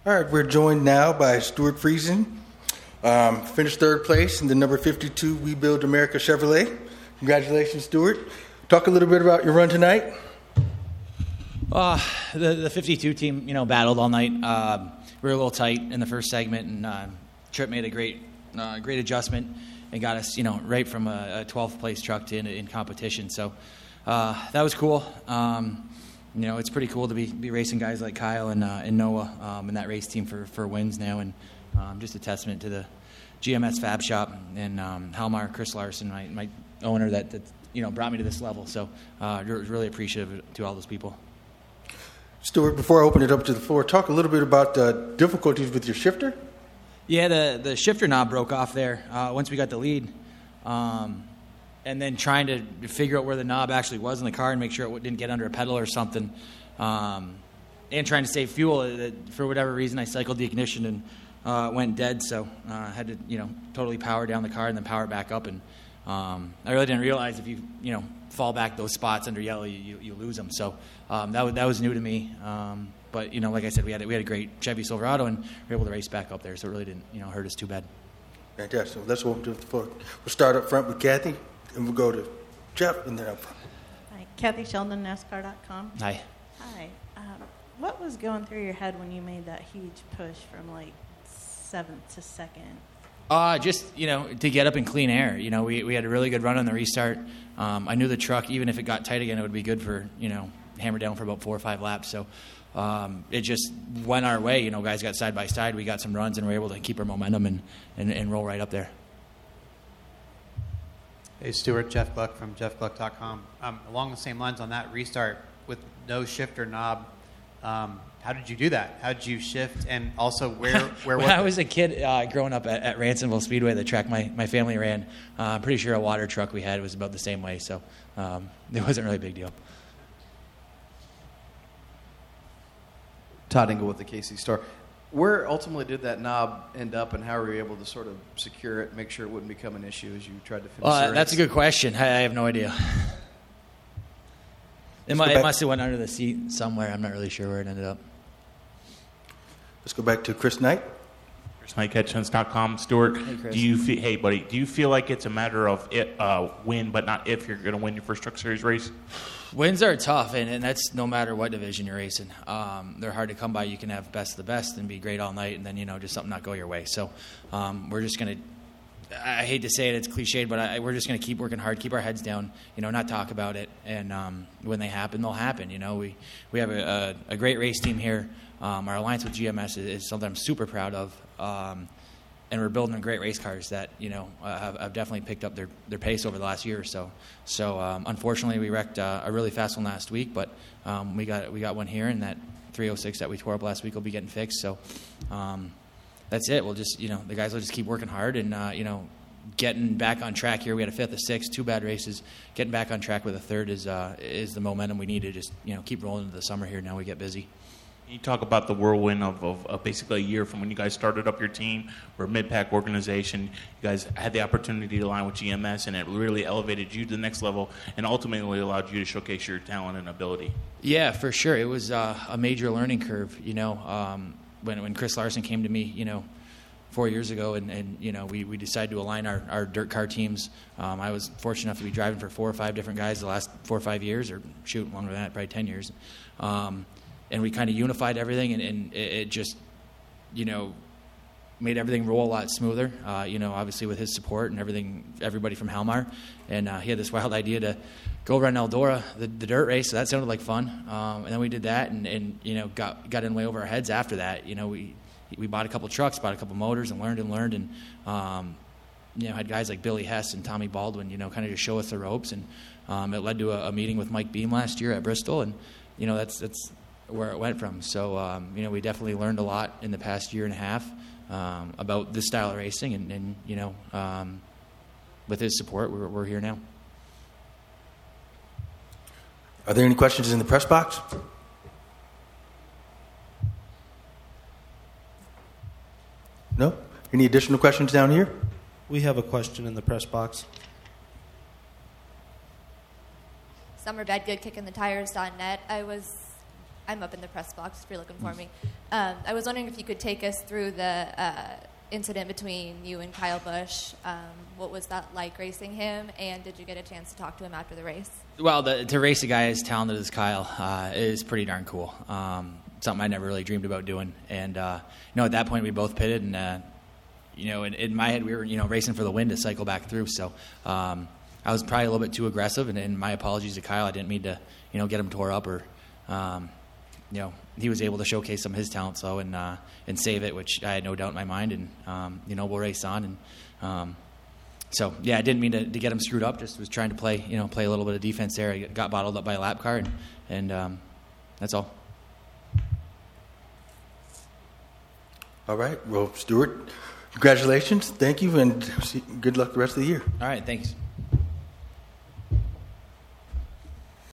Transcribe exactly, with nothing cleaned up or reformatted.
All right, we're joined now by Stuart Friesen, um, finished third place in the number fifty-two We Build America Chevrolet. Congratulations, Stuart. Talk a little bit about your run tonight. Uh, the, the fifty-two team, you know, battled all night. Uh, we were a little tight in the first segment, and uh, Trip made a great, uh, great adjustment and got us, you know, right from a, a twelfth place truck to in, in competition. So uh, that was cool. Um, you know, it's pretty cool to be, be racing guys like Kyle and uh, and Noah um, and that race team for, for wins now, and um, just a testament to the G M S Fab Shop and um, Halmar, Chris Larson, my, my owner that, that you know brought me to this level. So uh, really appreciative to all those people. Stuart, before I open it up to the floor, talk a little bit about uh, difficulties with your shifter. Yeah, the, the shifter knob broke off there uh, once we got the lead. Um, and then trying to figure out where the knob actually was in the car and make sure it didn't get under a pedal or something. Um, and trying to save fuel. Uh, for whatever reason, I cycled the ignition and uh, went dead. So I uh, had to, you know, totally power down the car and then power it back up. And um, I really didn't realize if you, you know, fall back those spots under yellow, you, you, you lose them. So um, that was that was new to me. Um, but you know, like I said, we had we had a great Chevy Silverado, and we were able to race back up there. So it really didn't you know hurt us too bad. Fantastic. Let's open to the floor. We'll start up front with Kathy, and we'll go to Jeff, and then up front. Hi, Kathy Sheldon, NASCAR dot com. Hi. Hi. Um, what was going through your head when you made that huge push from like seventh to second? Uh, just, you know, to get up in clean air. You know, we, we had a really good run on the restart. Um, I knew the truck, even if it got tight again, it would be good for, you know, hammer down for about four or five laps. So um, it just went our way. You know, guys got side by side. We got some runs and were able to keep our momentum and, and, and roll right up there. Hey, Stuart, Jeff Gluck from Jeff Gluck dot com. Um, along the same lines on that restart with no shifter knob, um, how did you do that? How did you shift? And also, where where when was I was a kid uh, growing up at, at Ransomville Speedway, the track my, my family ran, uh, I'm pretty sure a water truck we had was about the same way. So um, it wasn't really a big deal. Todd Engel with the K C Star. Where ultimately did that knob end up, and how were you able to sort of secure it, make sure it wouldn't become an issue as you tried to finish Well, the race? that's a good question. I, I have no idea. It, might, it must have went under the seat somewhere. I'm not really sure where it ended up. Let's go back to Chris Knight. Chris Knight, catch sense dot com. Stuart, hey, Chris. do you feel, hey, buddy, do you feel like it's a matter of it, uh, win, but not if you're going to win your first Truck Series race? Wins are tough, and, and that's no matter what division you're racing. Um, they're hard to come by. You can have best of the best and be great all night, and then, you know, just something not go your way. So um, we're just going to, I hate to say it, it's cliched, but I, we're just going to keep working hard, keep our heads down, you know, not talk about it. And um, when they happen, they'll happen. You know, we, we have a, a, a great race team here. Um, our alliance with G M S is, is something I'm super proud of. Um, and we're building great race cars that, you know, uh, have, have definitely picked up their, their pace over the last year or so. So, um, unfortunately, we wrecked uh, a really fast one last week, but um, we got we got one here, and that three oh six that we tore up last week will be getting fixed. So, um, that's it. We'll just, you know, the guys will just keep working hard and, uh, you know, getting back on track here. We had a fifth, a sixth, two bad races. Getting back on track with a third is uh, is the momentum we need to just, you know, keep rolling into the summer here. Now we get busy. You talk about the whirlwind of, of, of basically a year from when you guys started up your team. We're a mid-pack organization. You guys had the opportunity to align with G M S, and it really elevated you to the next level and ultimately allowed you to showcase your talent and ability. Yeah, for sure. It was uh, a major learning curve, you know. Um, when, when Chris Larson came to me, you know, four years ago, and, and you know, we, we decided to align our, our dirt car teams. Um, I was fortunate enough to be driving for four or five different guys the last four or five years, or shoot, longer than that, probably ten years. Um, and we kind of unified everything, and, and it, it just, you know, made everything roll a lot smoother, uh, you know, obviously with his support and everything, everybody from Halmar. And uh, he had this wild idea to go run Eldora, the, the dirt race, so that sounded like fun. Um, and then we did that, and, and you know, got got in way over our heads after that. You know, we we bought a couple trucks, bought a couple motors, and learned and learned, and, um, you know, had guys like Billy Hess and Tommy Baldwin, you know, kind of just show us the ropes. And um, it led to a, a meeting with Mike Beam last year at Bristol, and, you know, that's that's where it went from. So, um, you know, we definitely learned a lot in the past year and a half um, about this style of racing, and, and you know, um, with his support, we're, we're here now. Are there any questions in the press box? No? Any additional questions down here? We have a question in the press box. Summer Bedgood, kicking the tires dot net. I was I'm up in the press box if you're looking for me. Um, I was wondering if you could take us through the uh, incident between you and Kyle Busch. Um, what was that like racing him, and did you get a chance to talk to him after the race? Well, the, to race a guy as talented as Kyle uh, is pretty darn cool. Um, something I never really dreamed about doing. And, uh, you know, at that point we both pitted, and, uh, you know, in, in my head we were, you know, racing for the win to cycle back through. So um, I was probably a little bit too aggressive, and, and my apologies to Kyle. I didn't mean to, you know, get him tore up or, um, you know, he was able to showcase some of his talent, so, and, uh, and save it, which I had no doubt in my mind. And, um, you know, we'll race on. And, um, So, yeah, I didn't mean to, to get him screwed up. Just was trying to play, you know, play a little bit of defense there. I got bottled up by a lap car, and, and um, that's all. All right. Well, Stuart, congratulations. Thank you, and good luck the rest of the year. All right, thanks.